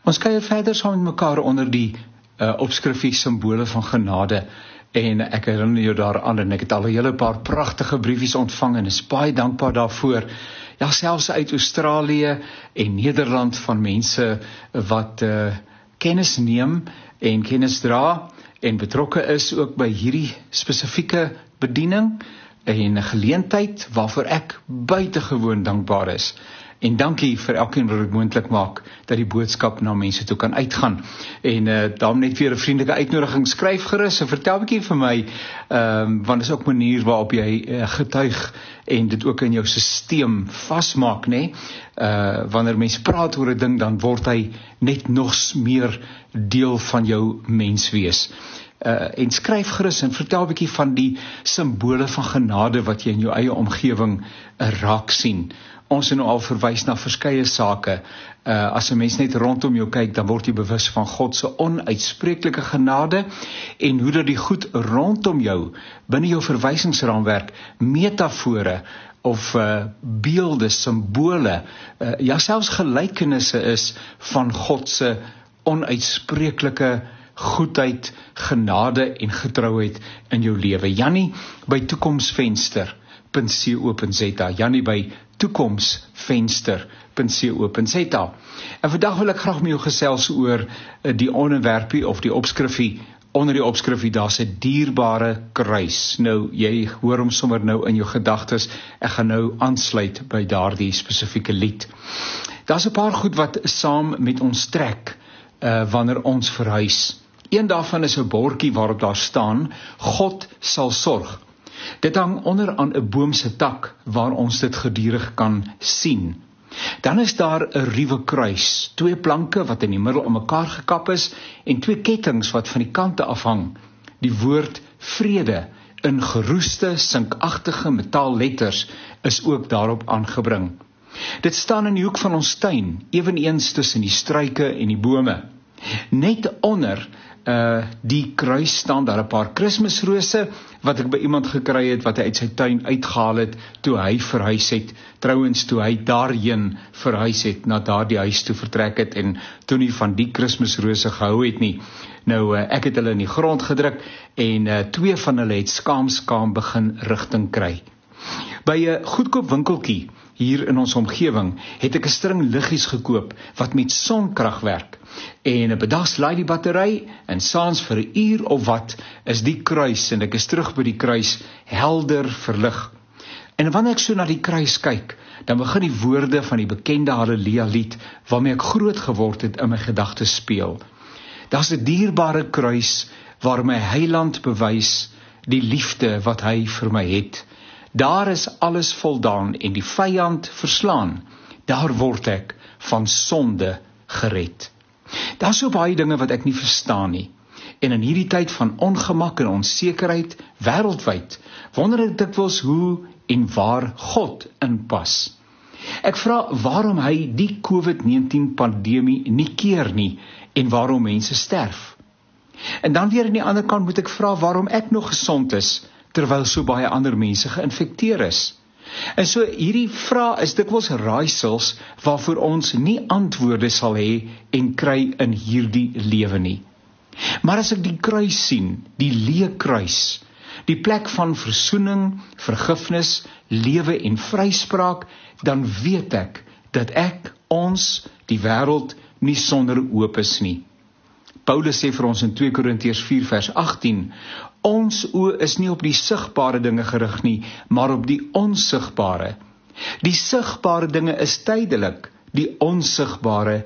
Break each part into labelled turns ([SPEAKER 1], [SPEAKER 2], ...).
[SPEAKER 1] Ons kuier verder saam met mekaar onder die opskrifie simbole van genade. En ek herinner jou daaraan en ek het al 'n hele paar pragtige briefies ontvang en is baie dankbaar daarvoor. Ja, selfs uit Australië en Nederland van mense wat kennis neem en kennis dra en betrokke is ook by hierdie spesifieke bediening en 'n geleentheid waarvoor ek buitengewoon dankbaar is. En dankie vir elkeen wat dit moontlik maak dat die boodskap na mense toe kan uitgaan. En daarom net weer 'n vriendelike uitnodiging, skryf gerus en vertel 'n bietjie vir my, want dit is ook 'n manier waarop jy getuig en dit ook in jou stelsel vasmaak, nê? Wanneer mense praat oor 'n ding, dan word hy net nog meer deel van jou menswees. En skryf gerus en vertel 'n bietjie van die simbole van genade wat jy in jou eie omgewing raak sien. Ons het nou al verwys na verskeie sake. As 'n mens net rondom jou kyk, dan word jy bewus van God se onuitspreeklike genade en hoe dat die goed rondom jou, binne jou verwysingsraamwerk, metafore of beelde, simbole, ja selfs gelykenisse is van God se onuitspreeklike goedheid, genade en getrouheid in jou lewe. Jannie by toekomsvenster.co.za, Jannie by toekomsvenster.co.za. En vandag wil ek graag met jou gesels oor die onderwerpie of die opskrifie. Onder die opskrifie daar's 'n dierbare kruis. Nou, jy hoor hom sommer nou in jou gedagtes. Ek gaan nou aansluit by daardie spesifieke lied. Daar's 'n paar goed wat saam met ons trek wanneer ons verhuis. Een daarvan is 'n bordjie waarop daar staan: God sal sorg. Dit hang onder aan 'n boom se tak waar ons dit gedurig kan sien. Dan is daar 'n ruwe kruis, 2 planke wat in die middel om mekaar gekap is en 2 kettinge wat van die kante afhang. Die woord vrede in geroeste, sinkagtige metaalletters is ook daarop aangebring. Dit staan in die hoek van ons tuin, eweneens tussen die struike en die bome. Net onder die kruis staan daar 'n paar Kersrose wat ek by iemand gekry het wat hy uit sy tuin uitgehaal het toe hy verhuis het. Trouwens, toe hy daarheen verhuis het, na daardie huis toe vertrek het en toe nie van die Kersrose gehou het nie. Nou, ek het hulle in die grond gedruk en 2 van hulle het skaam begin rigting kry. By 'n goedkoop winkeltjie hier in ons omgewing het ek 'n string liggies gekoop wat met sonkrag werk. En bedags laai die battery en saans vir 'n uur of wat is die kruis en ek is terug by die kruis helder verlig. En wanneer ek so na die kruis kyk, dan begin die woorde van die bekende Halleluja lied waarmee ek groot geword het in my gedagtes speel. Daar's 'n dierbare kruis waar my Heiland bewys die liefde wat hy vir my het. Daar is alles voldaan en die vyand verslaan. Daar word ek van sonde gered. Daar's so baie dinge wat ek nie verstaan nie. En in hierdie tyd van ongemak en onsekerheid wêreldwyd, wonder ek dikwels hoe en waar God inpas. Ek vra waarom hy die COVID-19 pandemie nie keer nie en waarom mense sterf. En dan weer aan die ander kant moet ek vra waarom ek nog gesond is, terwyl so baie ander mense geïnfekteer is. En so hierdie vraag is dikwels raaisels waarvoor ons nie antwoorde sal hê en kry in hierdie lewe nie. Maar as ek die kruis sien, die leë kruis, die plek van versoening, vergifnis, lewe en vryspraak, dan weet ek dat ek, ons, die wêreld nie sonder oop is nie. Paulus sê vir ons in 2 Korintiërs 4 vers 18, ons oë is nie op die sigbare dinge gerig nie, maar op die onsigbare. Die sigbare dinge is tydelik, die onsigbare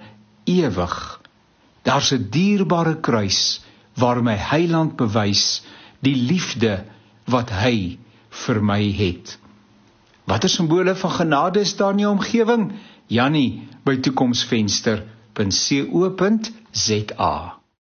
[SPEAKER 1] ewig. Daar's 'n dierbare kruis waar my Heiland bewys die liefde wat hy vir my het. Watter simbole van genade is daar in jou omgewing? Jannie by toekomsvenster.co.za.